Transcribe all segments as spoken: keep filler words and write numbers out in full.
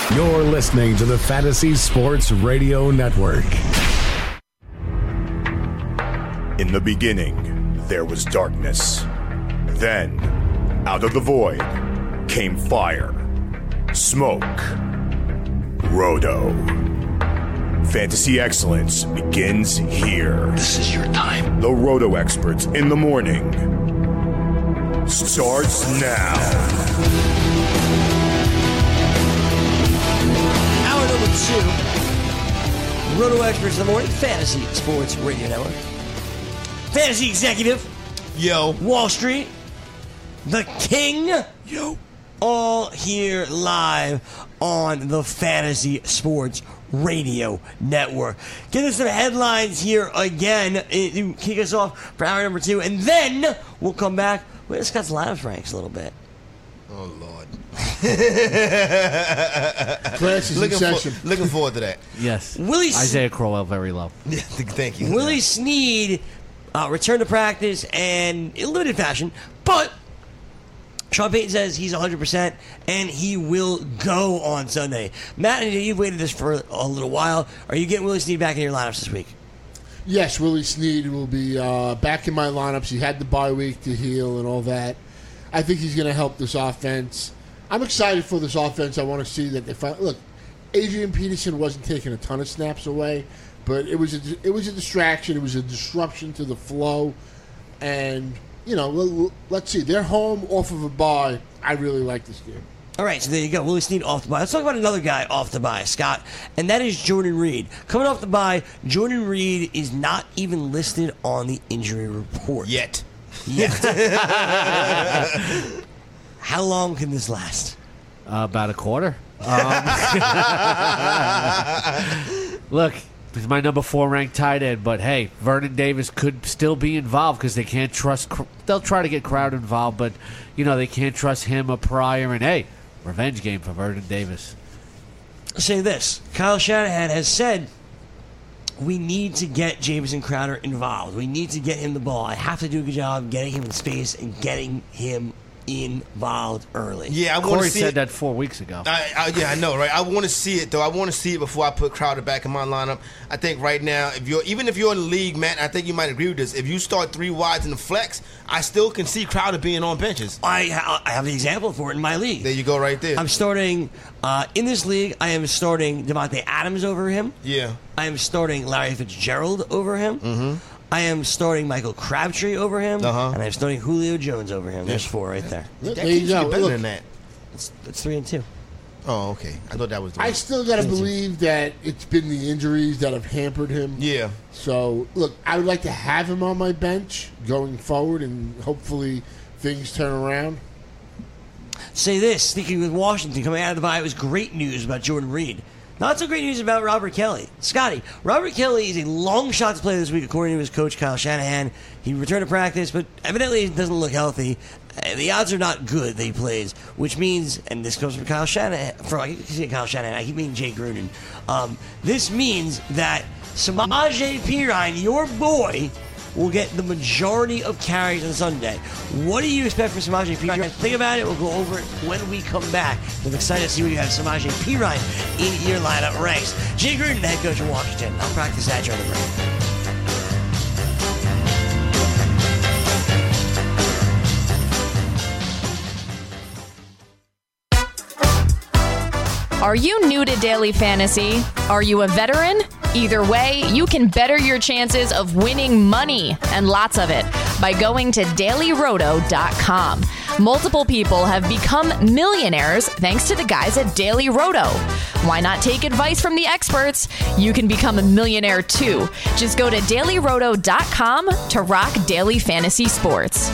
You're listening to the Fantasy Sports Radio Network. In the beginning, there was darkness. Then, out of the void, came fire, smoke, Roto. Fantasy excellence begins here. This is your time. The Roto experts in the morning starts now. Hour number two. Roto experts in the morning. Fantasy Sports Radio Network. Fantasy executive. Yo. Wall Street. The King. Yo. All here live on the Fantasy Sports Radio Network. Get us some headlines here again to kick us off for hour number two, and then we'll come back. We'll discuss lineups ranks a little bit. Oh, Lord. looking, for, looking forward to that. Yes. Willie Isaiah Crowell very low. Thank you. Willie Snead uh, returned to practice and in limited fashion, but Sean Payton says he's one hundred percent and he will go on Sunday. Matt, you've waited this for a little while. Are you getting Willie Snead back in your lineups this week? Yes, Willie Snead will be uh, back in my lineups. He had the bye week to heal and all that. I think he's going to help this offense. I'm excited for this offense. I want to see that they find. Look, Adrian Peterson wasn't taking a ton of snaps away, but it was a, it was a distraction. It was a disruption to the flow, and you know, let's see. They're home off of a bye. I really like this game. All right, so there you go. Willie Snead off the bye. Let's talk about another guy off the bye, Scott, and that is Jordan Reed. Coming off the bye, Jordan Reed is not even listed on the injury report. Yet. Yet. How long can this last? Uh, about a quarter. Um, look, he's my number four ranked tight end, but hey, Vernon Davis could still be involved because they can't trust. They'll try to get Crowder involved, but you know they can't trust him or Pryor. And hey, revenge game for Vernon Davis. I'll say this: Kyle Shanahan has said we need to get Jamison Crowder involved. We need to get him the ball. I have to do a good job getting him in space and getting him involved early. Yeah, I want Corey to see said it. that four weeks ago. I, I, yeah, I know, right? I want to see it though. I want to see it before I put Crowder back in my lineup. I think right now, if you're even if you're in the league, Matt, I think you might agree with this. If you start three wides in the flex, I still can see Crowder being on benches. I, ha- I have the example for it in my league. There you go, right there. I'm starting uh, in this league. I am starting Devontae Adams over him. Yeah. I am starting Larry Fitzgerald over him. Mm-hmm. I am starting Michael Crabtree over him, uh-huh. and I'm starting Julio Jones over him. There's four right there. There that you go. better Look, than that. It's, it's three and two. Oh, okay. I thought that was the I one. still got to believe that it's been the injuries that have hampered him. Yeah. So, look, I would like to have him on my bench going forward, and hopefully things turn around. Say this, speaking with Washington, coming out of the bye, it was great news about Jordan Reed. Not so great news about Robert Kelly. Scotty, Robert Kelly is a long shot to play this week, according to his coach, Kyle Shanahan. He returned to practice, but evidently he doesn't look healthy. The odds are not good that he plays, which means, and this comes from Kyle Shanahan, from, I keep saying Kyle Shanahan, I keep meaning Jay Gruden. Um, this means that Samaje Perine, your boy, will get the majority of carries on Sunday. What do you expect from Samaje Perine? Think about it. We'll go over it when we come back. I'm excited to see what you have Samaje Perine in your lineup ranks. Jay Gruden, the head coach of Washington. I'll practice that during the break. Are you new to daily fantasy? Are you a veteran? Either way, you can better your chances of winning money, and lots of it, by going to daily roto dot com. Multiple people have become millionaires thanks to the guys at Daily Roto. Why not take advice from the experts? You can become a millionaire too. Just go to daily roto dot com to rock daily fantasy sports.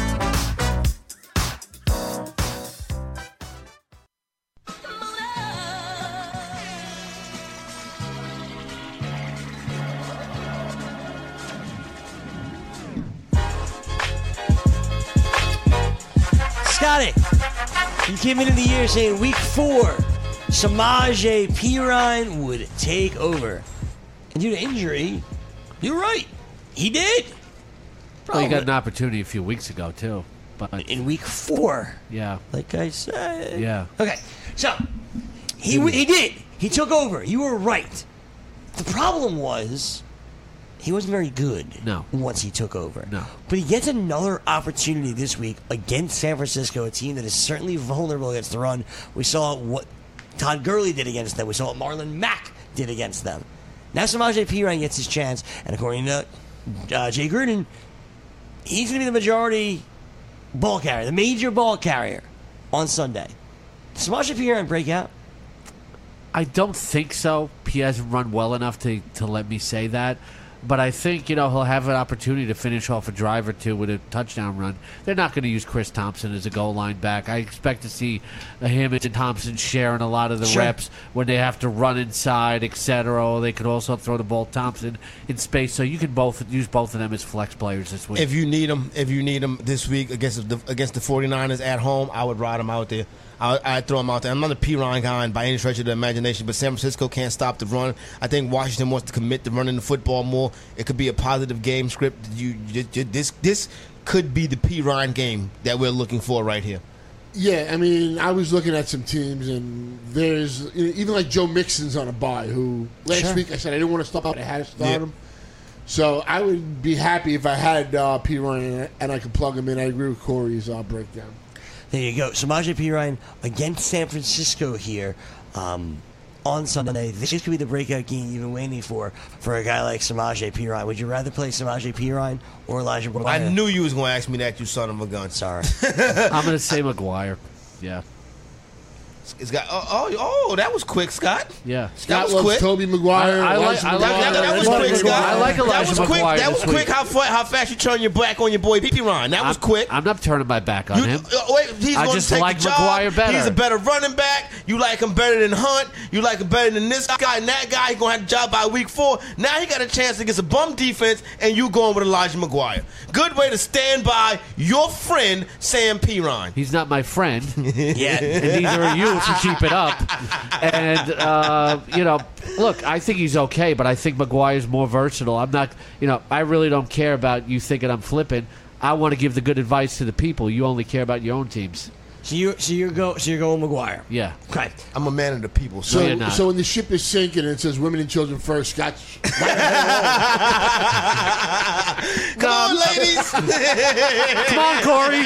Scotty, you came into the year saying week four, Samaje Perine would take over. And due to injury, you're right. He did. Well, you got an opportunity a few weeks ago, too. But in week four. Yeah. Like I said. Yeah. Okay, so he he did. He took over. You were right. The problem was he wasn't very good No. once he took over. No. But he gets another opportunity this week against San Francisco, a team that is certainly vulnerable against the run. We saw what Todd Gurley did against them. We saw what Marlon Mack did against them. Now Samaje Perine gets his chance, and according to uh, Jay Gruden, he's going to be the majority ball carrier, the major ball carrier on Sunday. Does Samaje Perine break out? I don't think so. He hasn't run well enough to, to let me say that. But I think, you know, he'll have an opportunity to finish off a drive or two with a touchdown run. They're not going to use Chris Thompson as a goal line back. I expect to see him and Thompson sharing a lot of the Sure. reps when they have to run inside, et cetera. They could also throw the ball to Thompson in space. So you can both use both of them as flex players this week. If you need them, if you need them this week against the against the 49ers at home, I would ride them out there. I, I'd throw them out there. I'm not a Perine guy by any stretch of the imagination, but San Francisco can't stop the run. I think Washington wants to commit to running the football more. It could be a positive game script. You, you, you this this could be the Perine game that we're looking for right here. Yeah, I mean, I was looking at some teams, and there's you know, even like Joe Mixon's on a bye. Who last Sure. week I said I didn't want to stop out. I had to start Yeah. him. So I would be happy if I had uh, Perine and I could plug him in. I agree with Corey's uh, breakdown. There you go. Samaje Perine against San Francisco here um, on Sunday. This could be the breakout game you've been waiting for for a guy like Samaje Perine. Would you rather play Samaje Perine or Elijah McGuire? I knew you was going to ask me that, you son of a gun. Sorry. I'm going to say McGuire. Yeah. It's got oh oh, oh that was quick, Scott. Yeah. That Scott was loves quick. Toby Maguire. I- I like- Elijah I like- That, that, that was Elijah quick, McGuire. Scott. I like Elijah that was quick. McGuire That was this quick. week. How, fa- how fast you turn your back on your boy Perine? That was I'm, quick. I'm not turning my back on You, him. uh, wait, he's I going just to take like the job. McGuire better. He's a better running back. You like him better than Hunt. You like him better than this guy and that guy. He's going to have the job by week four. Now he got a chance against a bum defense, and you going with Elijah McGuire. Good way to stand by your friend Sam Perine. He's not my friend. yeah. And neither are you if you keep it up. And, uh, you know, look, I think he's okay, but I think McGuire's more versatile. I'm not, you know, I really don't care about you thinking I'm flipping. I want to give the good advice to the people. You only care about your own teams. So you're so you're go so you're going McGuire. Yeah. Okay. I'm a man of the people. So So, you're not. so when the ship is sinking and it says women and children first, Scott. come on, ladies. Come on, Corey.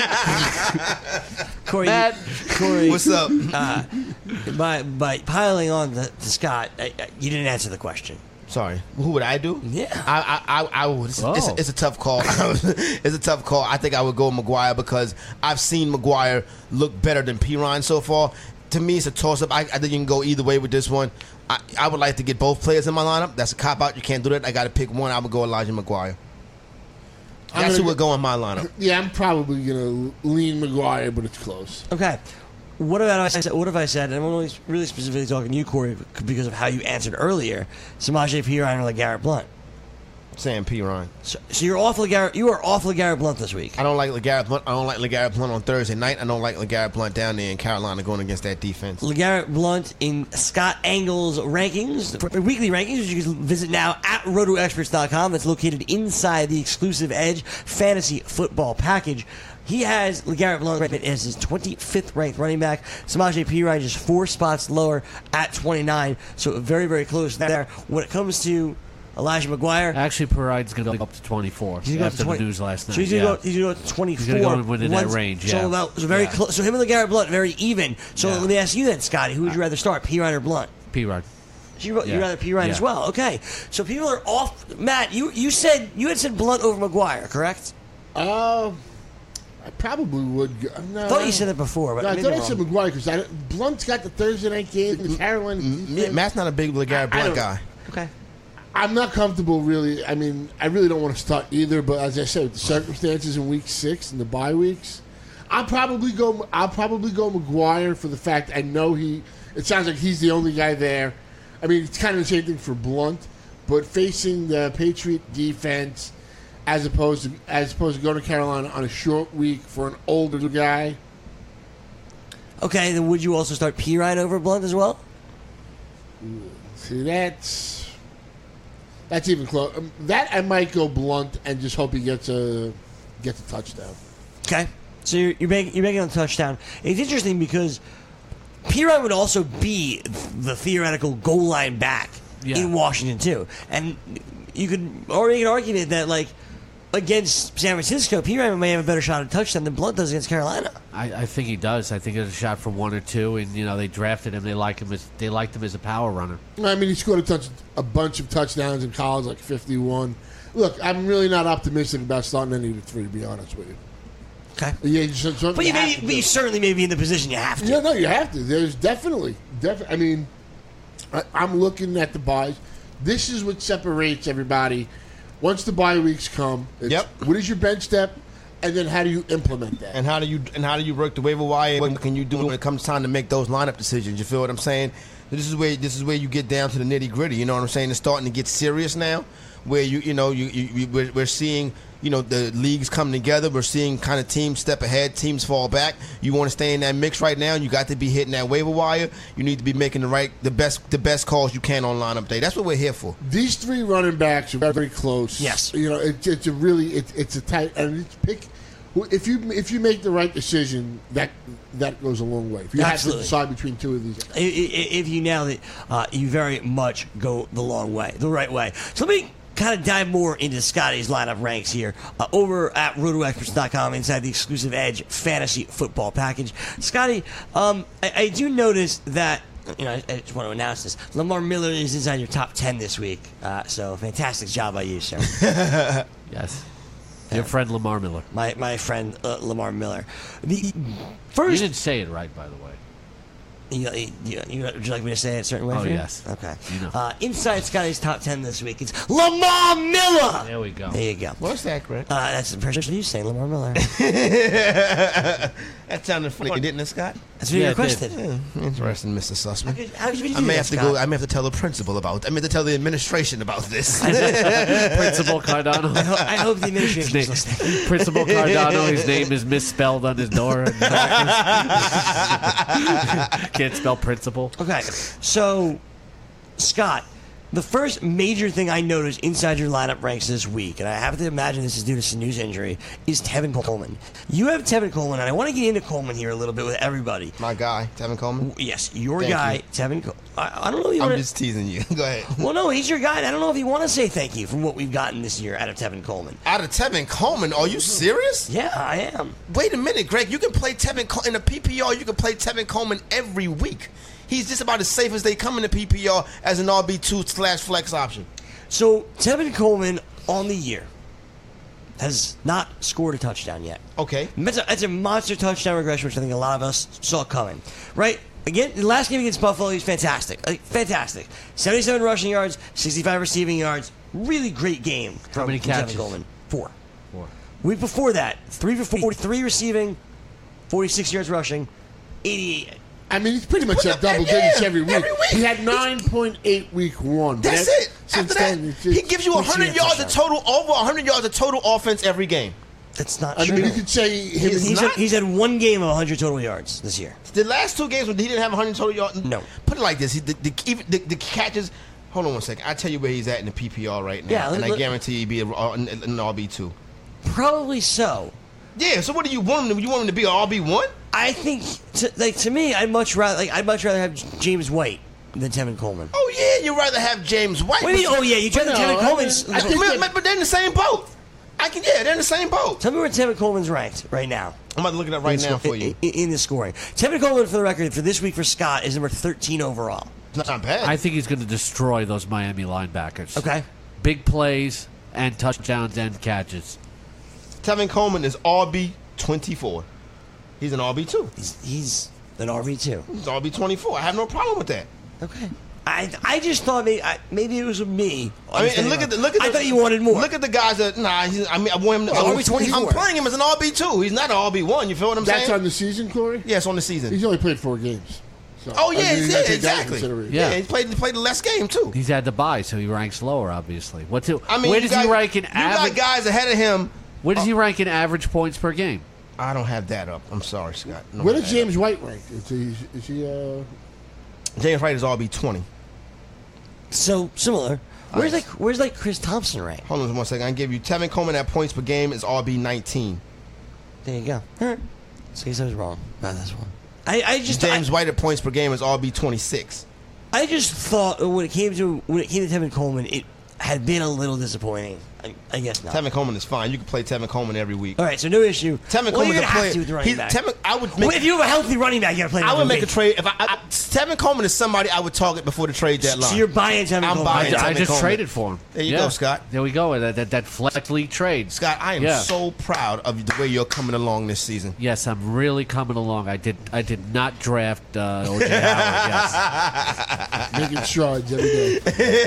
Corey, Matt. Corey, What's up? Uh, by by piling on the, to Scott, I, I, you didn't answer the question. Sorry. Who would I do? Yeah. I I I, I would. It's, Oh. it's, it's a tough call. It's a tough call. I think I would go with McGuire because I've seen McGuire look better than Perine so far. To me, it's a toss-up. I, I think you can go either way with this one. I, I would like to get both players in my lineup. That's a cop-out. You can't do that. I got to pick one. I would go Elijah McGuire. I'm That's gonna who would go- go in my lineup. Yeah, I'm probably going to lean McGuire, but it's close. Okay. What about I said? What if I said? And I'm only really specifically talking to you, Corey, because of how you answered earlier. Samaje Perine or LeGarrette Blunt. Sam Perine. So, so you're off LeGarrette. You are off LeGarrette Blunt this week. I don't like LeGarrette Blunt. I don't like LeGarrette Blunt on Thursday night. I don't like LeGarrette Blunt down there in Carolina going against that defense. LeGarrette Blunt in Scott Engel's rankings, for weekly rankings, which you can visit now at roto experts dot com. That's located inside the exclusive Edge Fantasy Football Package. He has LeGarrette Blunt ranked as his twenty-fifth ranked running back. Samaje Perine just four spots lower at twenty-nine, so very, very close there. When it comes to Elijah McGuire, Actually, Perine's going to go up to twenty-four he's gonna go after to twenty the news last night. So he's going yeah. to go, he's gonna go to twenty-four. He's gonna go within that Once- range, So yeah. about so very Yeah. close. So him and LeGarrette Blunt very even. So Yeah. let me ask you then, Scotty, who would you rather start, Perine or Blunt? Perine. So you Yeah. you rather Perine Yeah. as well? Okay. So people are off. Matt, you you said you had said Blunt over McGuire, correct? Uh, I probably would. Go, no, I thought you said that before, but No, I maybe thought I wrong. said McGuire because Blunt's got the Thursday night game. The Carolina. Me- Matt's not a big LeGarrette I- I Blunt don't- guy. Okay. I'm not comfortable really. I mean, I really don't want to start either. But as I said, with the circumstances in week six and the bye weeks, I'll probably go. I'll probably go McGuire for the fact I know he. It sounds like he's the only guy there. I mean, it's kind of the same thing for Blunt, but facing the Patriot defense, as opposed to as opposed to going to Carolina on a short week for an older guy. Okay, then would you also start Perine over Blunt as well? See, that's that's even close. Um, that I might go Blunt and just hope he gets a gets a touchdown. Okay. So you're you're making, you're making a touchdown. It's interesting because Pirine would also be the theoretical goal line back Yeah. in Washington too, and you could already make an argument that like against San Francisco, Pirine may have a better shot at touchdown than Blunt does against Carolina. I, I think he does. I think there's a shot for one or two, and you know they drafted him. They like him as they liked him as a power runner. I mean, he scored a, touch, a bunch of touchdowns in college, like fifty-one. Look, I'm really not optimistic about starting any of the three, to be honest with you. Okay, Yeah, you, should- but you, have may, to but do you it. certainly may be in the position you have to. Yeah, no, you have to. There's definitely, definitely. I mean, I, I'm looking at the buys. This is what separates everybody. Once the bye weeks come, it's, Yep. what is your bench step, and then how do you implement that? And how do you and how do you work the waiver wire? What can you do when it comes time to make those lineup decisions? You feel what I'm saying? This is where this is where you get down to the nitty gritty. You know what I'm saying? It's starting to get serious now, where you you know you, you, you we're, we're seeing you know the leagues come together. We're seeing kind of teams step ahead, teams fall back. You want to stay in that mix right now. You got to be hitting that waiver wire. You need to be making the right the best the best calls you can on lineup day. That's what we're here for. These three running backs are very, very close. Yes. you know it, it's a really it, it's a tight and it's pick. If you if you make the right decision, that that goes a long way. If you Absolutely. have to decide between two of these, I- I- If you nail it, uh, you very much go the long way, the right way. So let me kind of dive more into Scotty's lineup ranks here uh, over at roto experts dot com inside the exclusive Edge fantasy football package. Scotty, um, I, I do notice that. You know, I, I just want to announce this. Lamar Miller is inside your top ten this week, uh, so fantastic job by you, sir. Yes. Your friend Lamar Miller. my my friend uh, Lamar Miller. The You first, didn't say it right, by the way. You, you, you, would you like me to say it a certain way? Oh, for you? yes. Okay. You know. Uh, inside Scotty's top ten this week, it's Lamar Miller. There we go. There you go. What's that, Greg? Uh, that's the impression of you saying Lamar Miller. That sounded funny, didn't it, Scott? That's what Yeah, you it requested. Yeah, interesting, Mister Sussman. How could, how could you do I may that, have to Scott? go. I may have to tell the principal about. I may have to tell the administration about this. Principal Cardano. I, ho- I hope the administration His is name- listening. Principal Cardano. His name is misspelled on his door. Can't spell principal. Okay, so Scott, the first major thing I noticed inside your lineup ranks this week, and I have to imagine this is due to some news injury, is Tevin Coleman. You have Tevin Coleman, and I want to get into Coleman here a little bit with everybody. My guy, Tevin Coleman. Yes, your Thank guy, you. Tevin Coleman. I, I don't know if you I'm want just teasing you. Go ahead. Well, no, he's your guy. And I don't know if you want to say thank you for what we've gotten this year out of Tevin Coleman. Out of Tevin Coleman, are you serious? Yeah, I am. Wait a minute, Greg. You can play Tevin Col- in a P P R. You can play Tevin Coleman every week. He's just about as safe as they come in the P P R as an R B two slash flex option. So, Tevin Coleman on the year has not scored a touchdown yet. Okay. That's a, that's a monster touchdown regression, which I think a lot of us saw coming. Right? Again, the last game against Buffalo, he's fantastic. Like, fantastic. seventy-seven rushing yards, sixty-five receiving yards. Really great game from, How many from Tevin catches? Coleman. Four. Four. Week before that, three for forty-three receiving, forty-six yards rushing, eighty-eight. I mean, he's pretty much Put at that- double yeah, digits every week. every week. He had nine point eight week one. That's That- it. Since After that, then, it's he just- gives you one hundred yards of total, over one hundred yards of total offense every game. That's not I true. mean, you could say him He's and he's, not- had, he's had one game of one hundred total yards this year. The last two games when he didn't have one hundred total yards. No. Put it like this: he, the, the, even the, the catches. Hold on one second. I tell you where he's at in the P P R right now, Yeah, and let- I guarantee he'd be a, an, an R B two. Probably so. Yeah. So what do you want him to? You want him to be an R B one? I think, to, like to me, I'd much rather like I'd much rather have James White than Tevin Coleman. Oh yeah, you'd rather have James White. What do you mean? Oh yeah, you try to no, Tevin I Coleman's. mean, I I think but, that- but they're in the same boat. I can. Yeah, they're in the same boat. Tell me where Tevin Coleman's ranked right now. I'm about to look it up right in, now for you. in, in the scoring. Tevin Coleman, for the record, for this week for Scott, is number thirteen overall. It's not bad. I think he's going to destroy those Miami linebackers. Okay. Big plays and touchdowns and catches. Tevin Coleman is R B twenty-four. He's an R B two. He's, he's an R B two. He's R B twenty-four. I have no problem with that. Okay. I I just thought maybe I, maybe it was me. I mean, and look at the look at. I the, thought you wanted more. Look at the guys that. Nah, he's, I mean, I want him. To, Well, R B twenty-four. I'm playing him as an R B two. He's not an R B one. You feel what I'm That's saying? on the season, Corey? Yes, on the season. He's only played four games. So, Oh I yeah, mean, you yeah, gotta take that into exactly. consideration. Yeah. Yeah. he played he played the less game too. He's had to buy, so he ranks lower, obviously. What's it, I mean, where you does got, he rank in you average? got guys ahead of him. Where does he rank in average points per game? I don't have that up. I'm sorry, Scott. No, Where I does don't have James White rank? Is he? Is he uh, that. James Wright is R B twenty. So similar. Where's Nice. like where's like Chris Thompson rank? Hold on one second. I can give you Tevin Coleman at points per game is R B nineteen. There you go. All right. So I guess I was wrong about this one. I, I just James I, White at points per game is R B twenty-six. I just thought when it came to when it came to Tevin Coleman, it had been a little disappointing. I, I guess not. Tevin Coleman is fine. You can play Tevin Coleman every week. All right, so no issue. Tevin well, Coleman's you're a gonna player. have to with the running He's- back. Tevin, I would make. Well, if you have a healthy running back, you gotta play. I would him make a every trade. If I, I, Tevin Coleman is somebody I would target before the trade week. deadline. So you're buying Tevin I'm Coleman. buying I, I Tevin just Coleman. traded for him. There you Yeah. go, Scott. There we go. That, that, that flex league trade. Scott, I am Yeah. so proud of the way you're coming along this season. Yes, I'm really coming along. I did. I did not draft uh, O J Howard. Yes. Making strides every day.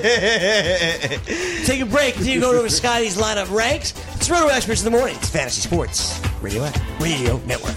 Take a break. Continue going over Scotty's lineup ranks. It's Roto Experts in the morning. It's Fantasy Sports Radio Radio Network.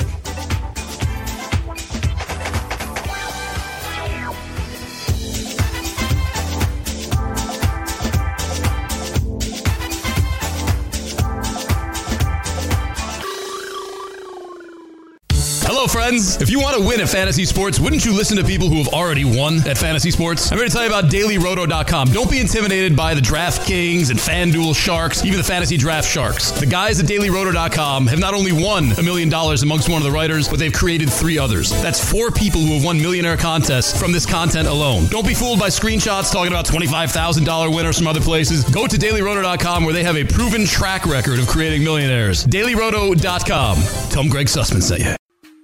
Hello, friends. If you want to win at fantasy sports, wouldn't you listen to people who have already won at fantasy sports? I'm here to tell you about Daily Roto dot com. Don't be intimidated by the DraftKings and FanDuel Sharks, even the Fantasy Draft Sharks. The guys at Daily Roto dot com have not only won a million dollars amongst one of the writers, but they've created three others. That's four people who have won millionaire contests from this content alone. Don't be fooled by screenshots talking about twenty-five thousand dollars winners from other places. Go to Daily Roto dot com where they have a proven track record of creating millionaires. Daily Roto dot com. Tell them Greg Sussman sent you.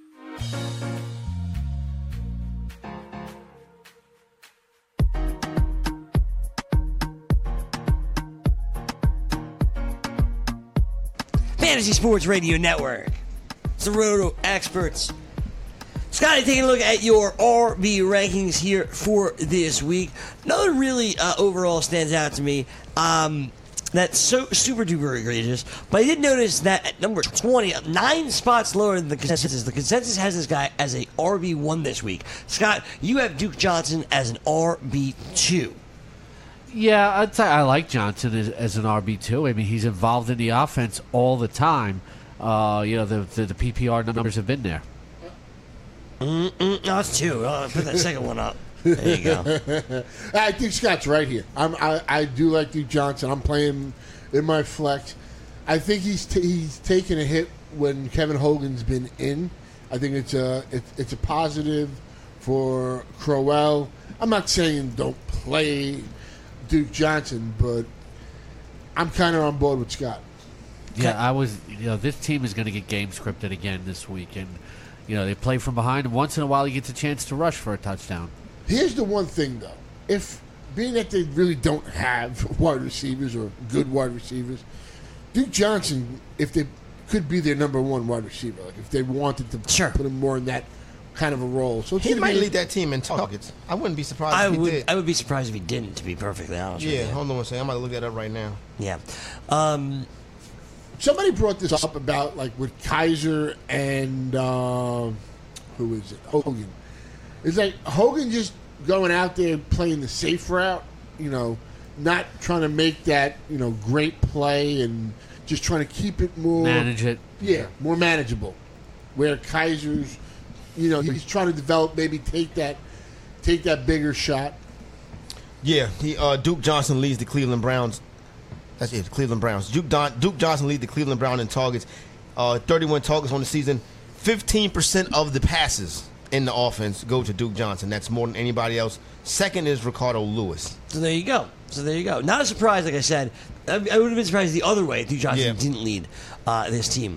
Fantasy Sports Radio Network. It's the Roto Experts. Scotty, taking a look at your R B rankings here for this week. Nothing really uh, overall stands out to me. Um, that's so super duper egregious. But I did notice that at number twenty, nine spots lower than the consensus. The consensus has this guy as a R B one this week. Scott, you have Duke Johnson as an R B two. Yeah, I'd say I like Johnson as, as an R B two. I mean, he's involved in the offense all the time. Uh, you know, the, the the P P R numbers have been there. Mm-mm, no, it's two. Uh, put that second one up. There you go. I think Scott's right here. I'm, I I do like Duke Johnson. I'm playing in my flex. I think he's t- he's taken a hit when Kevin Hogan's been in. I think it's a it's, it's a positive for Crowell. I'm not saying don't play Duke Johnson, but I'm kind of on board with Scott. Yeah, I was. You know, this team is going to get game scripted again this week, and you know they play from behind. And once in a while, he gets a chance to rush for a touchdown. Here's the one thing, though. If, being that they really don't have wide receivers or good wide receivers, Duke Johnson, if they could be their number one wide receiver, like if they wanted to Sure. put him more in that kind of a role. So it's He gonna might be, lead that team in targets. I wouldn't be surprised I if he would did. I would be surprised if he didn't, to be perfectly honest with yeah, you. hold on one second. I'm about to look that up right now. Yeah. Um, Somebody brought this up about, like, with Kaiser and, uh, who is it? Hogan. It's like Hogan just going out there playing the safe route, you know, not trying to make that, you know, great play and just trying to keep it more Manage it. Yeah, more manageable. Where Kaiser's, you know, he's trying to develop, maybe take that, take that bigger shot. Yeah, he uh, Duke Johnson leads the Cleveland Browns. That's it, Cleveland Browns. Duke, Don, Duke Johnson leads the Cleveland Browns in targets. Uh, thirty-one targets on the season. fifteen percent of the passes in the offense go to Duke Johnson. That's more than anybody else. Second is Ricardo Lewis. so there you go. So there you go. Not a surprise, like I said. I, I would have been surprised the other way if Duke Johnson Yeah. didn't lead uh, this team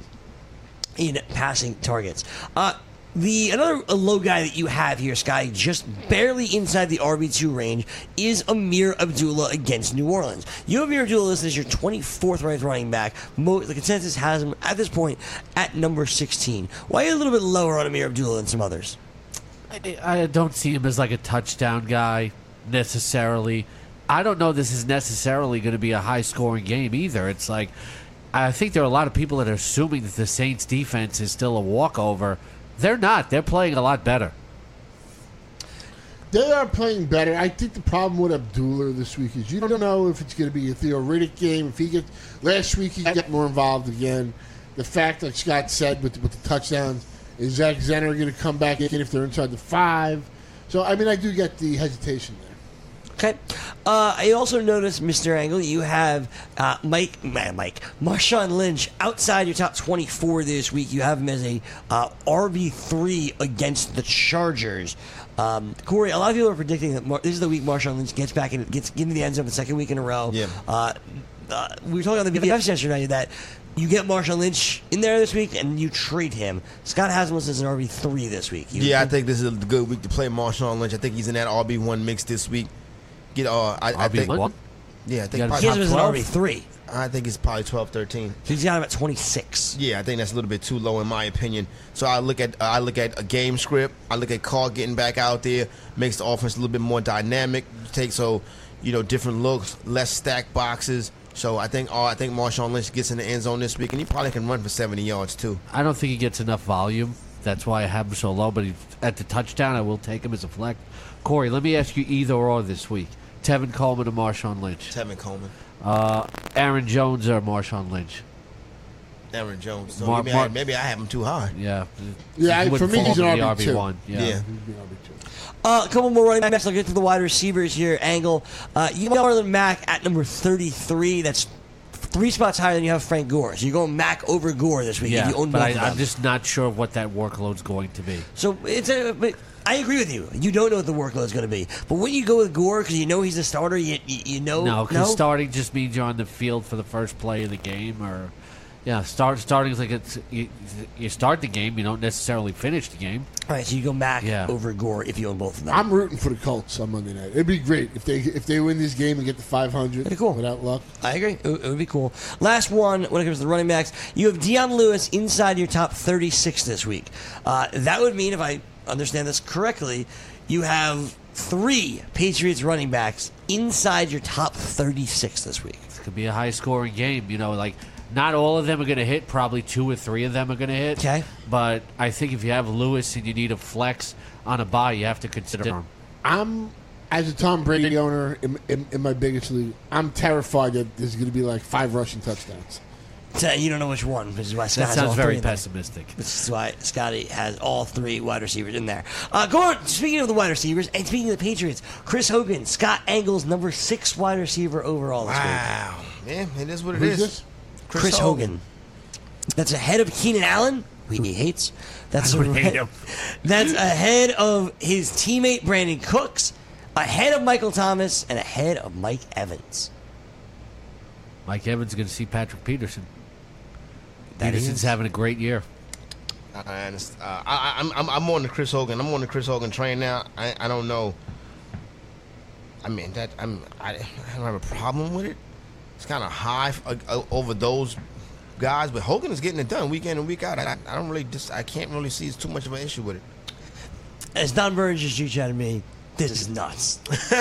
in passing targets. Uh, the another low guy that you have here, Scotty, just barely inside the R B two range, is Amir Abdullah against New Orleans. You have Amir Abdullah listed as your twenty-fourth ranked running back. Mo- the consensus has him at this point at number sixteen. Why are you a little bit lower on Amir Abdullah than some others? I, I don't see him as like a touchdown guy necessarily. I don't know this is necessarily going to be a high-scoring game either. It's like I think there are a lot of people that are assuming that the Saints' defense is still a walkover. They're not. They're playing a lot better. They are playing better. I think the problem with Abdullah this week is you don't know if it's going to be a theoretic game. If he gets last week, he got more involved again. The fact, like Scott said, with the, with the touchdowns, is Zach Zenner going to come back in if they're inside the five? So I mean, I do get the hesitation there. Okay. Uh, I also noticed, Mister Angle, you have uh, Mike, man, Mike, Marshawn Lynch outside your top twenty-four this week. You have him as a uh, R B three against the Chargers. Um, Corey, a lot of people are predicting that Mar- this is the week Marshawn Lynch gets back in, gets into the end zone the second week in a row. Yeah. Uh, uh, we were talking on the B F yesterday that you get Marshawn Lynch in there this week and you trade him. Scott has him as an R B three this week. You yeah, I think this is a good week to play Marshawn Lynch. I think he's in that R B one mix this week. Get uh, I, I think, R B one? Yeah, I think You got he has probably, him as an twelve? R B three. I think it's probably twelve, thirteen. He's got him at twenty-six. Yeah, I think that's a little bit too low in my opinion. So I look at uh, I look at a game script. I look at Carr getting back out there, makes the offense a little bit more dynamic. Take so you know different looks, less stacked boxes. So I think uh, I think Marshawn Lynch gets in the end zone this week, and he probably can run for seventy yards too. I don't think he gets enough volume. That's why I have him so low. But he, at the touchdown, I will take him as a flex. Corey, let me ask you either or this week. Tevin Coleman or Marshawn Lynch? Tevin Coleman, Uh, Aaron Jones or Marshawn Lynch? Aaron Jones. So Mar- maybe, Mar- I, maybe I have him too high. Yeah. Yeah, He I- for wouldn't me, fall he's an to the R B two. R B one. Yeah. Yeah. He'd be R B two. Uh, a couple more running backs. I'll get to the wide receivers here. Angle. Uh, you got Marlon Mack at number thirty-three. That's three spots higher than you have Frank Gore. So you're going Mack over Gore this week. Yeah, if you own but both I, of them. I'm just not sure what that workload's going to be. So it's a. But I agree with you. You don't know what the workload is going to be. But when you go with Gore because you know he's a starter, you you, you know No, because no? starting just means you're on the field for the first play of the game, or yeah, start starting is like it's you, you start the game, you don't necessarily finish the game. All right, so you go Mack Yeah. over Gore if you own both of them. I'm rooting for the Colts on Monday night. It'd be great if they if they win this game and get to five hundred Pretty cool. without luck. I agree. It, it would be cool. Last one, when it comes to the running backs, you have Deion Lewis inside your top thirty-six this week. Uh, that would mean, if I understand this correctly, you have three Patriots running backs inside your top thirty-six this week. It could be a high scoring game, you know, like not all of them are going to hit, probably two or three of them are going to hit. Okay. But I think if you have Lewis and you need a flex on a bye, you have to consider him. I'm as a Tom Brady owner in, in, in my biggest league. I'm terrified that there's going to be like five rushing touchdowns. So you don't know which one, which is why Scott That has all sounds three very in there. pessimistic. This is why Scotty has all three wide receivers in there. Uh, go on. Speaking of the wide receivers, and speaking of the Patriots, Chris Hogan, Scott Angle's number six wide receiver overall this week. Wow, man, it is what it Who's is. this? Chris, Hogan. That's ahead of Keenan Allen, who he hates. That's I would ahead, hate him. That's ahead of his teammate Brandon Cooks, ahead of Michael Thomas, and ahead of Mike Evans. Mike Evans is going to see Patrick Peterson. That Peterson's is- having a great year. I understand. Uh, I, I, I'm, I'm, I'm on the Chris Hogan. I'm on the Chris Hogan train now. I, I don't know. I mean that. I'm. I, I don't have a problem with it. It's kind of high f- uh, over those guys, but Hogan is getting it done week in and week out. I, I don't really. Just, I can't really see it's too much of an issue with it. As Don Burns just reached out to me, this is nuts.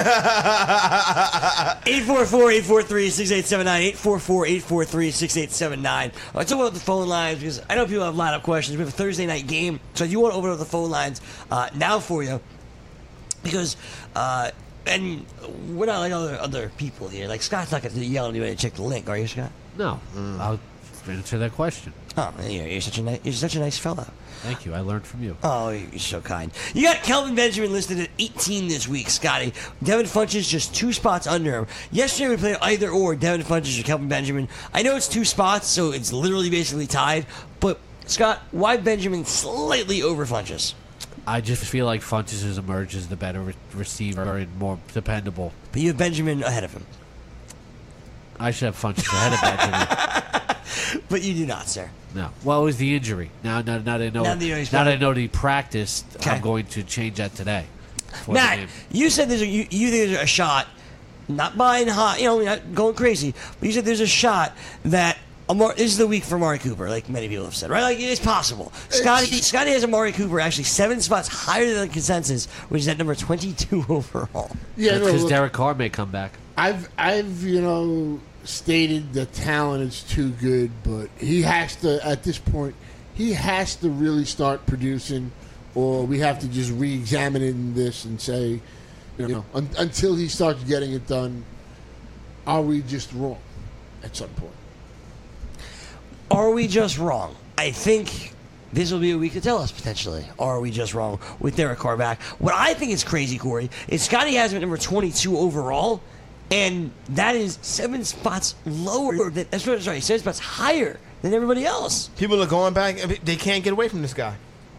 eight four four, eight four three, six eight seven nine, eight four four, eight four three, six eight seven nine. Let's open up the phone lines because I know people have lineup questions. We have a Thursday night game, so if you want to open up the phone lines uh, now for you, because, uh, and we're not like other other people here. Like, Scott's not going to yell at anybody to check the link, are you, Scott? No, I'll answer that question. Oh, man, you're, you're such a nice, you're such a nice fellow. Thank you. I learned from you. Oh, you're so kind. You got Kelvin Benjamin listed at eighteen this week, Scotty. Devin Funchess just two spots under him. Yesterday we played either or, Devin Funchess or Kelvin Benjamin. I know it's two spots, so it's literally basically tied. But, Scott, why Benjamin slightly over Funchess? I just feel like Funches has emerged as the better re- receiver and more dependable. But you have Benjamin ahead of him. I should have Funches ahead of Benjamin. But you do not, sir. No. Well, it was the injury. Now, now, now that I know, Now that you know he's now that I back. know that he practiced, Okay. I'm going to change that today. for the Matt, game. you said there's a, you, you think there's a shot, not buying hot, you know, not going crazy, but you said there's a shot that Amari, this is the week for Amari Cooper, like many people have said, right? Like, it's possible. Scotty, Scotty has Amari Cooper actually seven spots higher than the consensus, which is at number twenty-two overall. Yeah, That's no, because look, Derek Carr may come back. I've I've you know stated the talent is too good, but he has to at this point he has to really start producing, or we have to just re-examine this and say, you know, un- until he starts getting it done, are we just wrong at some point? Are we just wrong? I think this will be a week to tell us, potentially. Or are we just wrong with Derek Carr back? What I think is crazy, Corey, is Scotty has him at number twenty-two overall, and that is seven spots lower than, sorry, seven spots higher than everybody else. People are going back. They can't get away from this guy.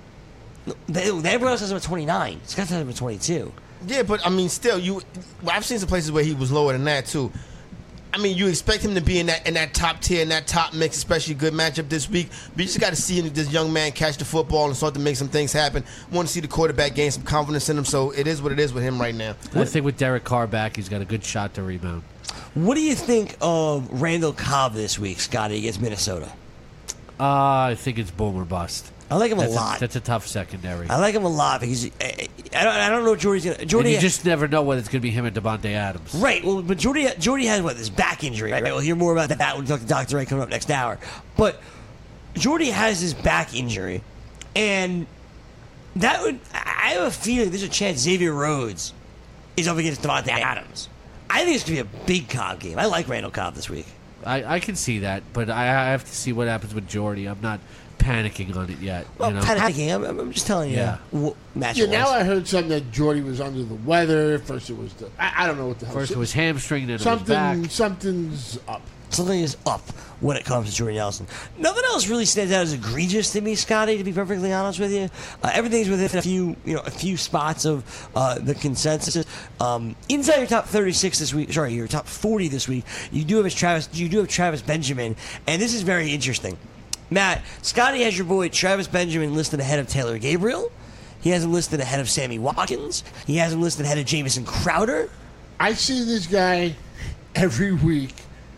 They, everyone else has him at twenty-nine. Scott has him at twenty-two. Yeah, but I mean, still, you. I've seen some places where he was lower than that too. I mean, you expect him to be in that in that top tier, in that top mix, especially good matchup this week. But you just got to see this young man catch the football and start to make some things happen. Want to see the quarterback gain some confidence in him. So it is what it is with him right now. I think with Derek Carr back, he's got a good shot to rebound. What do you think of Randall Cobb this week, Scotty, against Minnesota? Uh, I think it's boom or bust. I like him that's a lot. A, that's a tough secondary. I like him a lot because I, I don't. I don't know what Jordy's gonna. Jordy, and you just never know whether it's going to be him or Devontae Adams. Right. Well, but Jordy, Jordy has what this back injury. Right. We'll hear more about that when we talk to Doctor Ray coming up next hour. But Jordy has this back injury, and that would. I have a feeling there's a chance Xavier Rhodes is up against Devontae Adams. I think it's going to be a big Cobb game. I like Randall Cobb this week. I, I can see that, but I, I have to see what happens with Jordy. I'm not panicking on it yet. Well, you know? panicking. I'm, I'm just telling you. Yeah. What match Yeah, now I heard something that Jordy was under the weather. First it was the I, I don't know what the hell. First it was hamstring, then something. it was back. Something's up. Something is up when it comes to Jordy Nelson. Nothing else really stands out as egregious to me, Scotty. To be perfectly honest with you, uh, everything's within a few, you know, a few spots of uh, the consensus. Um, inside your top thirty-six this week, sorry, your top forty this week, you do have Travis. You do have Travis Benjamin, and this is very interesting. Matt, Scotty has your boy Travis Benjamin listed ahead of Taylor Gabriel. He has him listed ahead of Sammy Watkins. He has him listed ahead of Jamison Crowder. I see this guy every week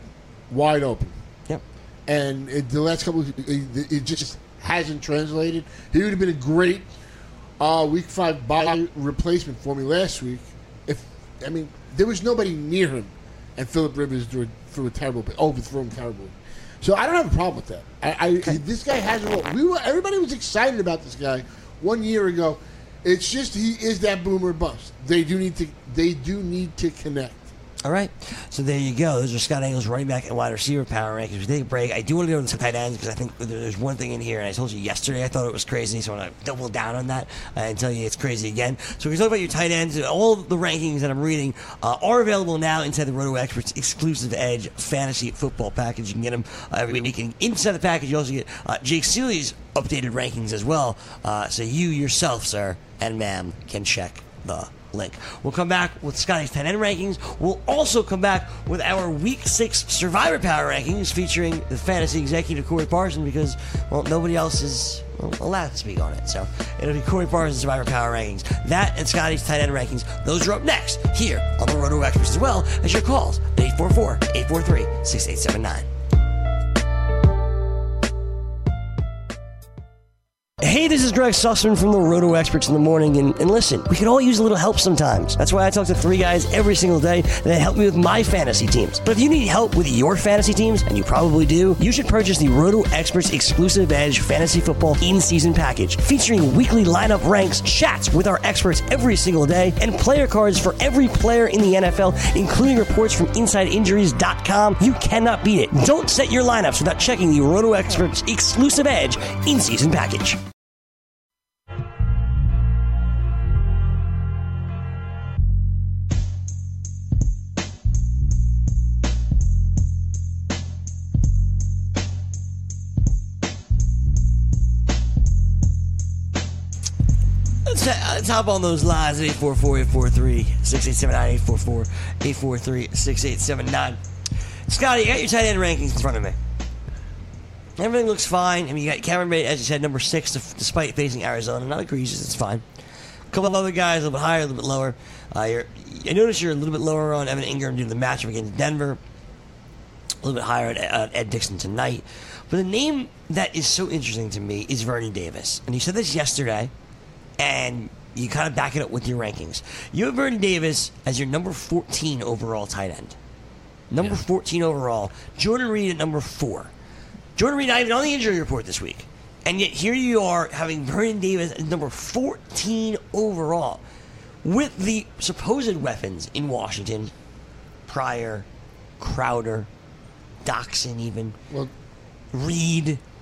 wide open. Yep. And it, the last couple of it, it just hasn't translated. He would have been a great uh, week five body replacement for me last week. If I mean, there was nobody near him, and Phillip Rivers threw, threw a terrible, overthrew him terribly. So I don't have a problem with that. I, I okay. This guy hasn't. We were everybody was excited about this guy one year ago. It's just he is that boomer bust. They do need to. They do need to connect. All right, so there you go. Those are Scott Engle's running back and wide receiver power rankings. We take a break. I do want to go to the tight ends because I think there's one thing in here, and I told you yesterday I thought it was crazy, so I want to double down on that and tell you it's crazy again. So we can talk about your tight ends. All the rankings that I'm reading uh, are available now inside the Roto Experts exclusive Edge fantasy football package. You can get them uh, every week. And inside the package, you also get uh, Jake Seeley's updated rankings as well, uh, so you yourself, sir and ma'am, can check the link. We'll come back with Scotty's tight end rankings. We'll also come back with our Week six Survivor Power rankings featuring the fantasy executive Corey Parson because, well, nobody else is well, allowed to speak on it. So it'll be Corey Parson's Survivor Power rankings. That and Scotty's tight end rankings, those are up next here on the Roto Experts as well as your calls at eight four four, eight four three, six eight seven nine. Hey, this is Greg Sussman from the Roto Experts in the Morning, and, and listen, we can all use a little help sometimes. That's why I talk to three guys every single day that help me with my fantasy teams. But if you need help with your fantasy teams, and you probably do, you should purchase the Roto Experts Exclusive Edge Fantasy Football In-Season Package, featuring weekly lineup ranks, chats with our experts every single day, and player cards for every player in the N F L, including reports from inside injuries dot com. You cannot beat it. Don't set your lineups without checking the Roto Experts Exclusive Edge In-Season Package. Let's hop on those lines at eight four four, eight four three, six eight seven nine, eight four four, eight four three, six eight seven nine. Scotty, you got your tight end rankings in front of me. Everything looks fine. I mean, you got Cameron Brate, as you said, number six, despite facing Arizona. Not egregious, it's fine. A couple of other guys, a little bit higher, a little bit lower. Uh, you're, I noticed you're a little bit lower on Evan Ingram due to the matchup against Denver. A little bit higher at uh, Ed Dixon tonight. But the name that is so interesting to me is Vernon Davis. And you said this yesterday, and you kind of back it up with your rankings. You have Vernon Davis as your number fourteen overall tight end. Number yeah. fourteen overall. Jordan Reed at number four. Jordan Reed not even on the injury report this week. And yet here you are having Vernon Davis at number fourteen overall. With the supposed weapons in Washington. Pryor, Crowder, Doxson even. Well, Reed.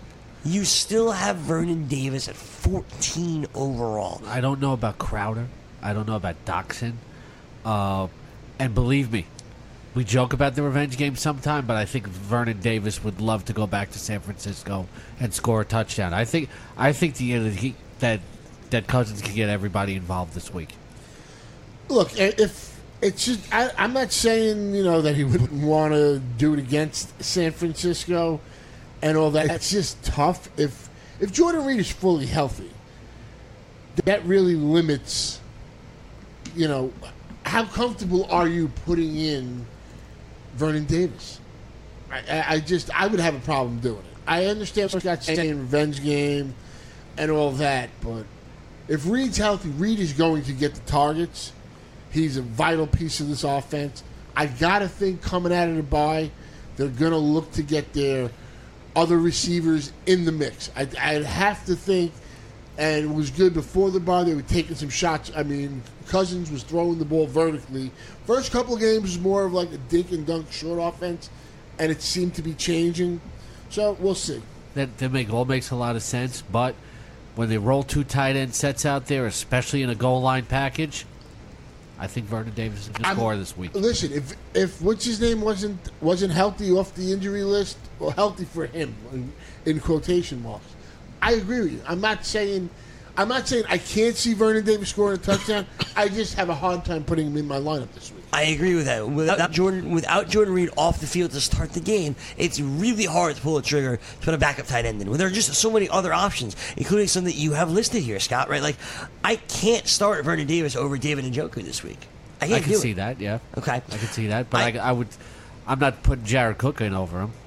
you still have Vernon Davis at fourteen overall. I don't know about Crowder. I don't know about Doxson. Uh, and believe me, we joke about the revenge game sometime, but I think Vernon Davis would love to go back to San Francisco and score a touchdown. I think I think the, uh, he, that that Cousins can get everybody involved this week. Look, if it's just, I, I'm not saying, you know, that he wouldn't want to do it against San Francisco and all that. It's just tough. If if Jordan Reed is fully healthy, that really limits, you know, how comfortable are you putting in Vernon Davis? I, I just, I would have a problem doing it. I understand what Scott's saying, revenge game and all that, but if Reed's healthy, Reed is going to get the targets. He's a vital piece of this offense. I got to think coming out of the bye, they're going to look to get their other receivers in the mix. I, I'd have to think, and it was good before the bye, they were taking some shots. I mean, Cousins was throwing the ball vertically. First couple of games was more of like a dink and dunk short offense, and it seemed to be changing. So we'll see. That, that make, all makes a lot of sense, but when they roll two tight end sets out there, especially in a goal line package, I think Vernon Davis is going to score this week. Listen, if if what's his name wasn't wasn't healthy off the injury list, or healthy for him in, in quotation marks, I agree with you. I'm not saying I'm not saying I can't see Vernon Davis scoring a touchdown. I just have a hard time putting him in my lineup this week. I agree with that. Without Jordan, without Jordan Reed off the field to start the game, it's really hard to pull a trigger to put a backup tight end in. When there are just so many other options, including some that you have listed here, Scott. Right? Like, I can't start Vernon Davis over David Njoku this week. I, can't I can do see it. that. Yeah. Okay. I can see that, but I, I, I would. I'm not putting Jared Cook in over him.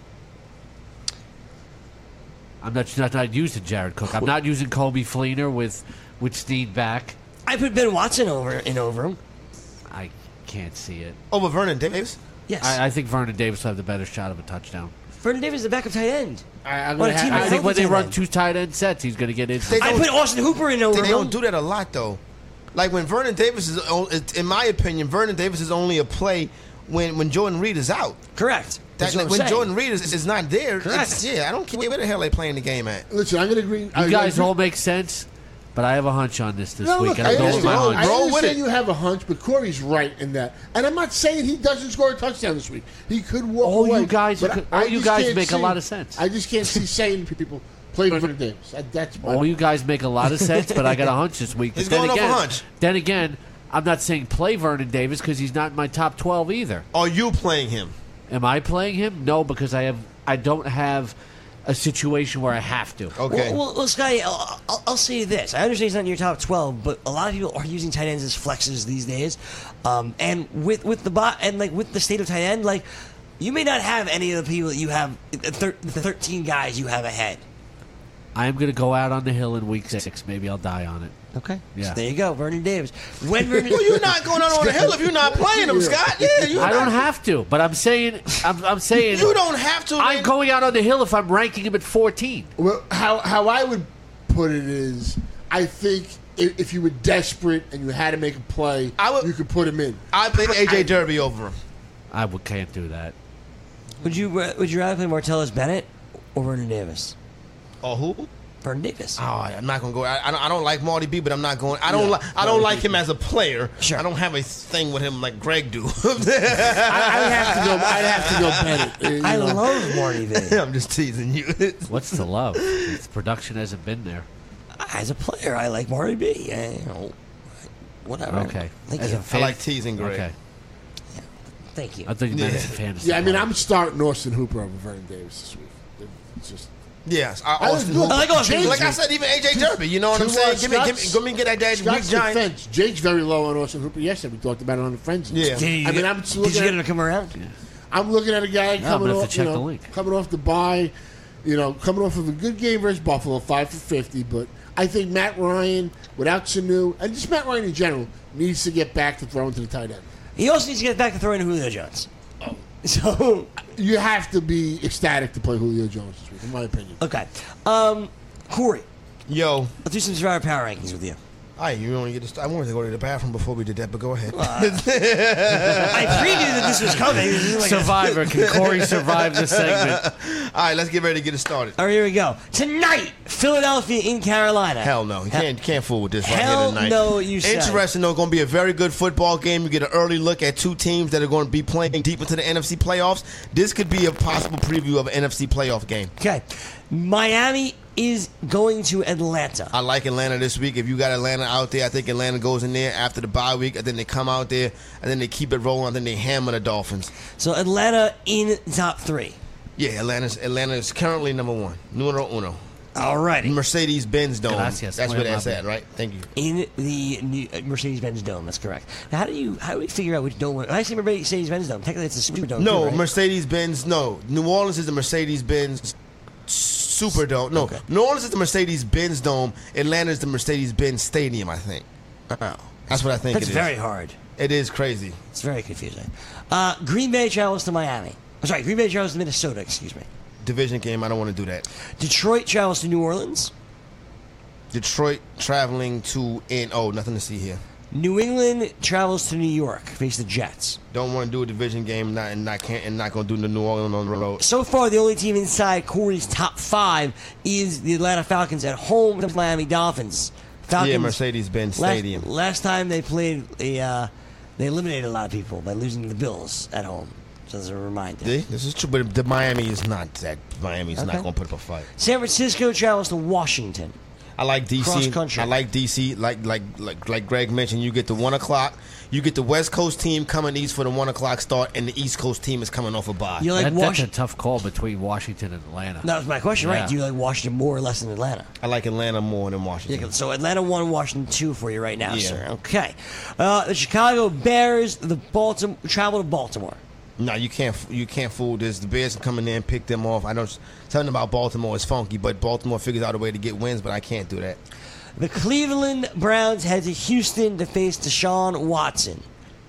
I'm not not, not using Jared Cook. I'm not using Colby Fleener with with Snead back. I put Ben Watson over in over him. I can't see it. Over Vernon Davis? Yes. I, I think Vernon Davis will have the better shot of a touchdown. Vernon Davis is the backup tight end. I, I'm On a gonna team have, with I think when they tight run end. two tight end sets, he's going to get in. They I don't- put Austin Hooper in over They, him. they don't do that a lot, though. Like, when Vernon Davis is, o- in my opinion, Vernon Davis is only a play when, when Jordan Reed is out. Correct. That, That's what I'm when saying. Jordan Reed is, is not there, Correct. it's- yeah, I don't care where the hell they playing the game at. listen, I'm going to agree. You guys all make sense, but I have a hunch on this this No, week, look, and I I'm going with my understand, hunch. I Roll with understand it. you have a hunch, but Corey's right in that. And I'm not saying he doesn't score a touchdown this week. He could walk All you away. guys- but I- all I you just guys can't make a see- lot of sense. I just can't see saying to people, play Vernon Davis. That, that's my All you guys make a lot of sense, but I got a hunch this week. But He's then going off a again, hunch. Then again, I'm not saying play Vernon Davis because he's not in my top twelve either. Are you playing him? Am I playing him? No, because I have I don't have a situation where I have to. Okay. Well, well, well Scotty, I'll, I'll, I'll say this. I understand he's not in your top twelve, but a lot of people are using tight ends as flexes these days. Um, and with with the bot and like with the state of tight end, like you may not have any of the people that you have, the thir- the thirteen guys you have ahead. I am going to go out on the hill in week six. Maybe I'll die on it. Okay. Yeah. So there you go, Vernon Davis. When Vernon, Well, you're not going out on the hill if you're not playing him, Scott. Yeah, you I don't have to, but I'm saying I'm, I'm saying You don't have to. I'm man. going out on the hill if I'm ranking him at fourteen. Well, how how I would put it is, I think if, if you were desperate and you had to make a play, I would- you could put him in. I played A J Derby over him. I would, can't do that. would you would you rather play Martellus Bennett or Vernon Davis? Oh, who? Vernon Davis. Oh, I'm not gonna go. I, I, don't, I don't like Marty B, but I'm not going. I don't. Yeah, like. I don't like him as a player. Sure. I don't have a thing with him like Greg do. I, I'd have to go. I'd have to go Bennett. uh, you I know. love Marty V. I'm just teasing you. What's the love? His production hasn't been there. As a player, I like Marty B. Yeah, you know, whatever. Okay. Thank As you. a I fan- like teasing Greg. Okay. Thank you. I thought you meant Yeah. as a fantasy. Yeah, I mean, player. I'm starting Austin Hooper over Vernon Davis this week. It's just Yes, I, I Austin. was- Hooper. I like Austin Like I Hooper. said, even A J Derby. You know what I'm To, saying? uh, Give me, give me, Scott's- give me, get that dad weak Scott's giant. defense. Jake's very low on Austin Hooper. Yesterday we talked about it on the Friends. Yeah. Did you I mean, get- I'm did looking you get at- him to come around? I'm looking at a guy I'm coming gonna have off, to check you know, the link. coming off the bye, you know, coming off of a good game versus Buffalo, five for fifty. But I think Matt Ryan, without Sanu, and just Matt Ryan in general, needs to get back to throwing to the tight end. He also needs to get back to throwing to Julio Jones. Oh. So, You have to be ecstatic to play Julio Jones this week, in my opinion. okay. Um, Corey, Yo, let's do some Survivor Power Rankings with you. All right, you want to get this? I wanted to go to the bathroom before we did that, but go ahead. Uh, I previewed that this was coming. This is like Survivor. Can Corey survive this segment? All right, let's get ready to get it started. All right, here we go. Tonight, Philadelphia in Carolina. Hell no, you can't can't fool with this right Hell here tonight. no, you said. Interesting though, going to be a very good football game. You get an early look at two teams that are going to be playing deep into the N F C playoffs. This could be a possible preview of an N F C playoff game. Okay, Miami is going to Atlanta. I like Atlanta this week. If you got Atlanta out there, I think Atlanta goes in there after the bye week, and then they come out there, and then they keep it rolling, and then they hammer the Dolphins. So Atlanta in top three. Yeah, Atlanta's Atlanta is currently number one. Numero uno. All righty. Mercedes-Benz Dome. Gracias. That's where that's Muy at, right? Thank you. In the new uh, Mercedes-Benz Dome, that's correct. Now, how do you how do we figure out which dome? When I say Mercedes-Benz Dome, technically it's a Superdome. No, too, right? Mercedes-Benz. No, New Orleans is the Mercedes-Benz Superdome. No, Okay. New Orleans is the Mercedes-Benz Dome. Atlanta is the Mercedes-Benz Stadium, I think. Oh, That's what I think that's it is. very hard. It is crazy. It's very confusing. Uh, Green Bay travels to Miami. I'm sorry, Green Bay travels to Minnesota. Excuse me. Division game. I don't want to do that. Detroit travels to New Orleans. Detroit traveling to N O. Nothing to see here. New England travels to New York. Face the Jets. Don't want to do a division game. Not and not can't and not going to do the New Orleans on the road. So far, the only team inside Corey's top five is the Atlanta Falcons at home to the Miami Dolphins. Falcons. Yeah, Mercedes-Benz last, Stadium. Last time they played, they, uh, they eliminated a lot of people by losing to the Bills at home. So as a reminder. See, this is true, but the Miami is not that. Miami is Okay. not going to put up a fight. San Francisco travels to Washington. I like D C. Cross country. I like D C. Like like like like Greg mentioned, you get the one o'clock. You get the West Coast team coming east for the one o'clock start, and the East Coast team is coming off a bye. You like That- that's a Washington? tough call between Washington and Atlanta. That was my question, Yeah. right? Do you like Washington more or less than Atlanta? I like Atlanta more than Washington. Yeah, so Atlanta one, Washington two for you right now, Yeah. sir. Okay. Uh, the Chicago Bears, the Baltimore travel to Baltimore. No, you can't. You can't fool this. The Bears can come in there and pick them off. I know something about Baltimore is funky, but Baltimore figures out a way to get wins. But I can't do that. The Cleveland Browns head to Houston to face Deshaun Watson.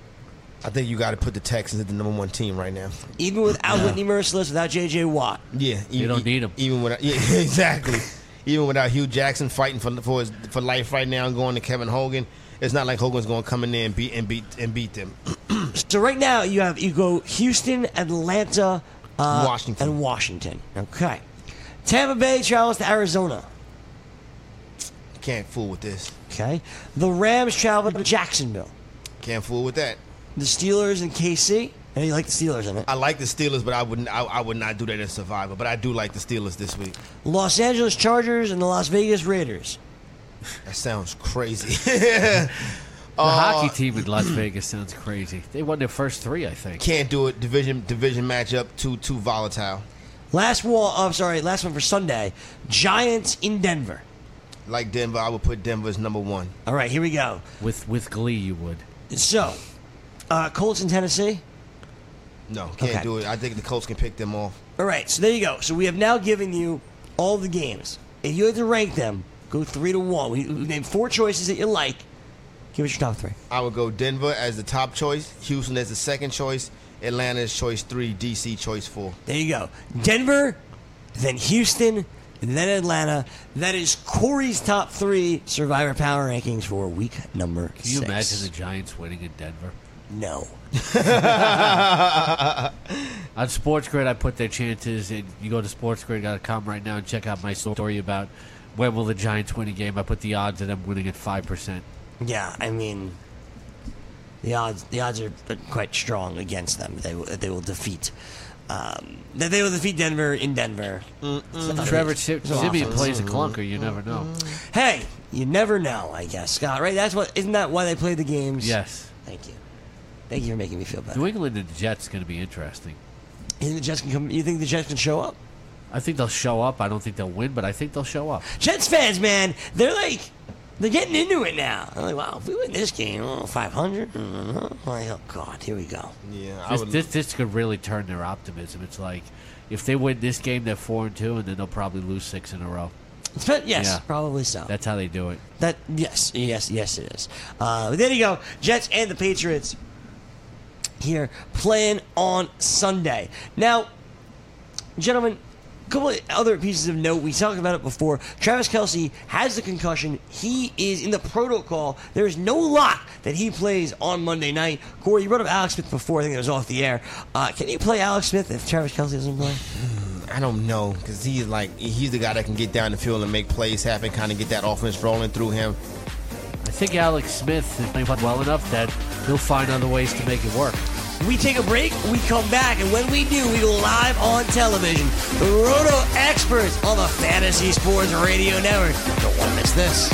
I think you got to put the Texans at the number one team right now. Even without Whitney Merciless, without J J Watt. Yeah, You don't need 'em. Even without, yeah, exactly. Even without Hugh Jackson fighting for for his, for life right now and going to Kevin Hogan, it's not like Hogan's going to come in there and beat and beat and beat them. So right now you have you go Houston, Atlanta, uh, Washington. and Washington. Okay. Tampa Bay travels to Arizona. Can't fool with this. Okay. The Rams travel to Jacksonville. Can't fool with that. The Steelers and K C. And you like the Steelers in it. I like the Steelers, but I wouldn't. I, I would not do that in Survivor. But I do like the Steelers this week. Los Angeles Chargers and the Las Vegas Raiders. That sounds crazy. The Uh, hockey team in Las Vegas sounds crazy. They won their first three, I think. Can't do it. Division division matchup too too volatile. Last one. Oh, I'm sorry. Last one for Sunday. Giants in Denver. Like Denver, I would put Denver as number one. All right, here we go. With with glee, you would. So, uh, Colts in Tennessee. No, can't Okay. do it. I think the Colts can pick them off. All right, so there you go. So we have now given you all the games. If you had to rank them, go three to one. We, we named four choices that you like. Give us your top three. I would go Denver as the top choice, Houston as the second choice, Atlanta as choice three, D C choice four. There you go. Denver, then Houston, then Atlanta. That is Corey's top three Survivor Power Rankings for week number Can you six. imagine the Giants winning in Denver? No. On SportsGrid, I put their chances. And you go to sportsgrid dot com right now and check out my story about when will the Giants win a game. I put the odds of them winning at five percent. Yeah, I mean, the odds the odds are quite strong against them. They will- they will defeat. Um, that they will defeat Denver in Denver. Trevor Sim- So Simeon awesome. plays a clunker. You never know. Hey, you never know, I guess, Scott. Right? That's what. Isn't that why they play the games? Yes. Thank you. Thank you for making me feel better. New England and the Jets going to be interesting. You think the Jets can come? You think the Jets can show up? I think they'll show up. I don't think they'll win, but I think they'll show up. Jets fans, man, they're like, they're getting into it now. They're like, wow, if we win this game, oh, five hundred. Like, oh God, here we go. Yeah, I This, would. this, this could really turn their optimism. It's like if they win this game, they're four and two, and then they'll probably lose six in a row. It's been- yes, Yeah. probably so. That's how they do it. That yes, yes, yes, it is. Uh, there you go. Jets and the Patriots here playing on Sunday. Now, gentlemen, couple of other pieces of note. We talked about it before. Travis Kelce has the concussion. He is in the protocol. There is no lock that he plays on Monday night. Corey, you brought up Alex Smith before. I think it was off the air. Uh, can you play Alex Smith if Travis Kelce doesn't play? I don't know, because he's like he's the guy that can get down the field and make plays happen, kind of get that offense rolling through him. I think Alex Smith is playing well enough that he'll find other ways to make it work. We take a break, we come back, and when we do, we go live on television. The Roto Experts on the Fantasy Sports Radio Network. Don't want to miss this.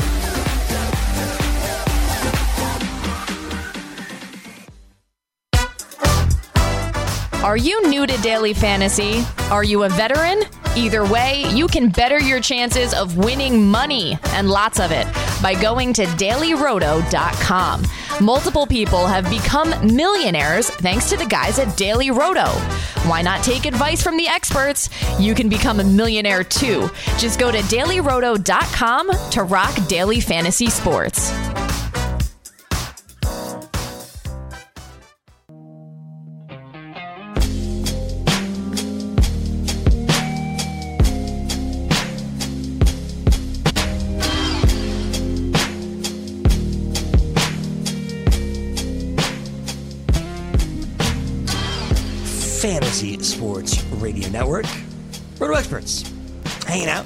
Are you new to Daily Fantasy? Are you a veteran? Either way, you can better your chances of winning money, and lots of it, by going to daily roto dot com. Multiple people have become millionaires thanks to the guys at Daily Roto. Why not take advice from the experts? You can become a millionaire too. Just go to daily roto dot com to rock daily fantasy sports. Fantasy Sports Radio Network. Roto Experts. Hanging out.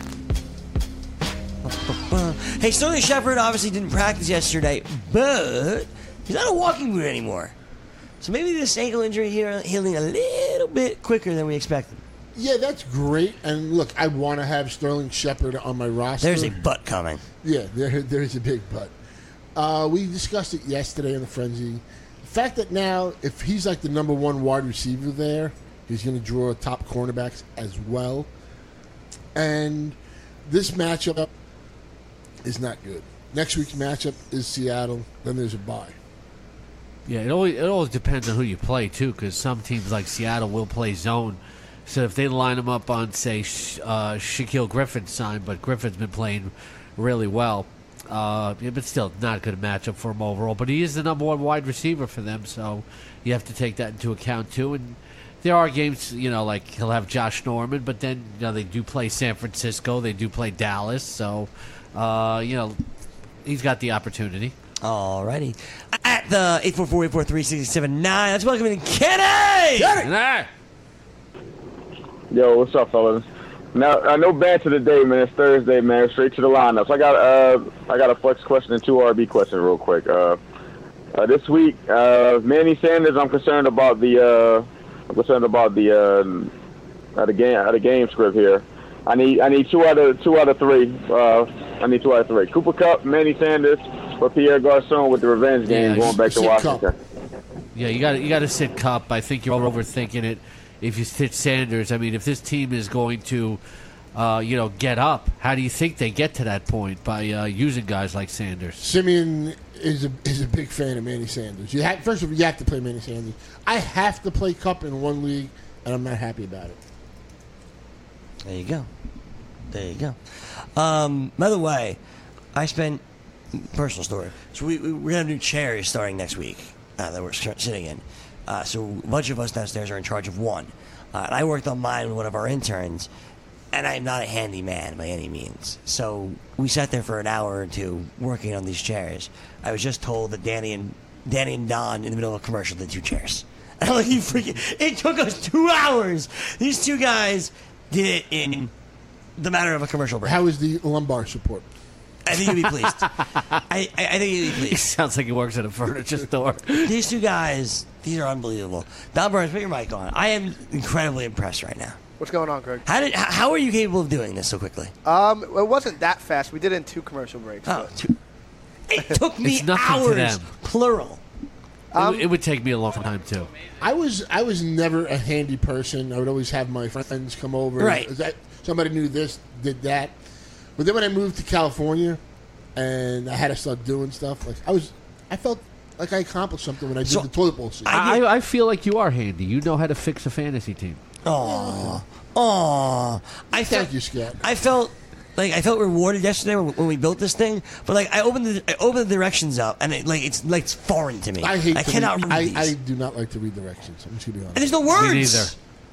Hey, Sterling Shepard obviously didn't practice yesterday, but he's not a walking boot anymore. So maybe this ankle injury here healing a little bit quicker than we expected. Yeah, that's great. And look, I want to have Sterling Shepard on my roster. There's a butt coming. Yeah, there, there's a big butt. Uh, we discussed it yesterday in the Frenzy. The fact that now, if he's like the number one wide receiver there, he's going to draw top cornerbacks as well. And this matchup is not good. Next week's matchup is Seattle. Then there's a bye. Yeah, it always, it always depends on who you play, too, because some teams like Seattle will play zone. So if they line them up on, say, uh, Shaquille Griffin's side, but Griffin's been playing really well. Uh, yeah, but still, not a good matchup for him overall. But he is the number one wide receiver for them, so you have to take that into account, too. And there are games, you know, like he'll have Josh Norman, but then, you know, they do play San Francisco. They do play Dallas. So, uh, you know, he's got the opportunity. Alrighty. At the eight four four, eight four three, six seven nine, let's welcome in Kenny! Kenny! Yo, what's up, fellas? Now, I know banter today, man. It's Thursday, man. Straight to the lineups. I got uh, I got a flex question and two R B questions real quick. Uh, uh, this week, uh, Manny Sanders. I'm concerned about the. Uh, I'm concerned about the uh, uh, the game uh, the game script here. I need I need two out of two out of three. Uh, I need two out of three. Cooper Kupp, Manny Sanders, or Pierre Garçon with the revenge game Yeah, going back to Washington. Kupp. Yeah, you got you got to sit Kupp. I think you're overthinking it. If you sit Sanders, I mean, if this team is going to, uh, you know, get up, how do you think they get to that point by uh, using guys like Sanders? Simeon is a is a big fan of Manny Sanders. You have, first of all, you have to play Manny Sanders. I have to play Kupp in one league, and I'm not happy about it. There you go. There you go. Um, by the way, I spent personal story. So we, we we're gonna have new chairs starting next week uh, that we're sitting in. Uh, so a bunch of us downstairs are in charge of one. Uh, and I worked on mine with one of our interns, and I'm not a handyman by any means. So we sat there for an hour or two working on these chairs. I was just told that Danny and Danny and Don in the middle of a commercial did two chairs. And I'm like, you freaking! It took us two hours. These two guys did it in the matter of a commercial break. How is the lumbar support? I think you'd be pleased. I, I, I think you'd be He pleased. sounds like he works at a furniture store. These two guys, these are unbelievable. Don Burns, put your mic on. I am incredibly impressed right now. What's going on, Greg? How did? How, how are you capable of doing this so quickly? Um, it wasn't that fast. We did it in two commercial breaks. Oh, but- two, it took me It's nothing to hours, them. plural. It would- it would take me a long time, too. I was I was never a handy person. I would always have my friends come over. Right. Is that, somebody knew this, did that. But then when I moved to California, and I had to start doing stuff, like I was, I felt like I accomplished something when I did So, the toilet bowl scene. I, I feel like you are handy. You know how to fix a fantasy team. Aw, aw. I felt, Thank you, Scott. I felt like I felt rewarded yesterday when, when we built this thing. But like I opened the I opened the directions up, and it, like it's like it's foreign to me. I hate. I to cannot read, read I, these. I do not like to read directions. I'm just gonna be honest. and there's no words. Me neither.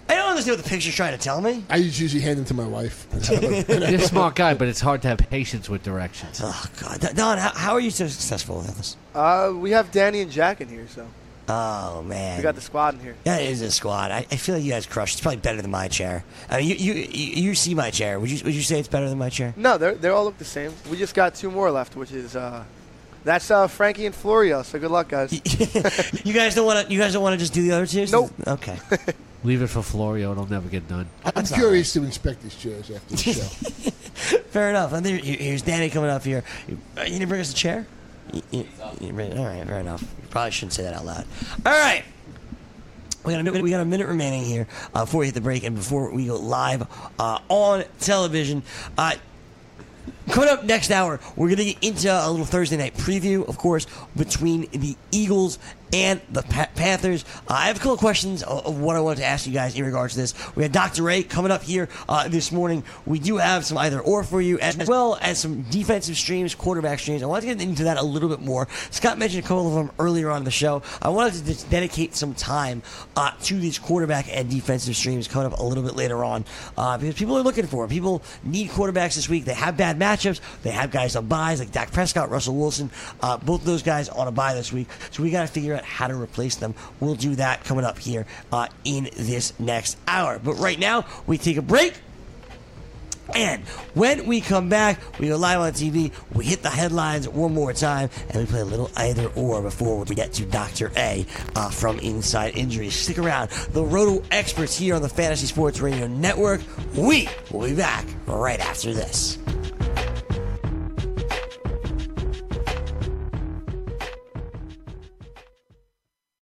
I don't understand what the picture's trying to tell me. I just usually hand them to my wife. You're a smart guy, but it's hard to have patience with directions. Oh, God. Don, how, how are you so successful with this? Uh, we have Danny and Jack in here, so Oh, man. we got the squad in here. That is a squad. I, I feel like you guys crushed. It's probably better than my chair. I mean, you you you you see my chair. Would you would you say it's better than my chair? No, they they all look the same. We just got two more left, which is uh, that's uh, Frankie and Florio. So good luck, guys. You guys don't want to. You guys don't want to just do the other two? Nope. Okay. Leave it for Florio. It'll never get done. I'm curious to inspect these chairs after the show. Fair enough. And there, here's Danny coming up here. You, uh, you didn't bring us a chair? You, you, you bring, all right, fair enough. You probably shouldn't say that out loud. All right. We got a minute, we got a minute remaining here uh, before we hit the break and before we go live uh, on television. Uh, coming up next hour, we're going to get into a little Thursday night preview, of course, between the Eagles and the pa- Panthers. Uh, I have a couple of questions of, of what I wanted to ask you guys in regards to this. We had Doctor Ray coming up here uh, this morning. We do have some either or for you, as well as some defensive streams, quarterback streams. I wanted to get into that a little bit more. Scott mentioned a couple of them earlier on in the show. I wanted to just dedicate some time uh, to these quarterback and defensive streams coming up a little bit later on uh, because people are looking for them. People need quarterbacks this week. They have bad matchups. They have guys on buys like Dak Prescott, Russell Wilson. Uh, both of those guys on a bye this week. So we got to figure out how to replace them. We'll do that coming up here uh, in this next hour. But right now, we take a break. And when we come back, we go live on T V, we hit the headlines one more time, and we play a little either or before we get to Doctor A uh, from Inside Injuries. Stick around. The Roto experts here on the Fantasy Sports Radio Network. We will be back right after this.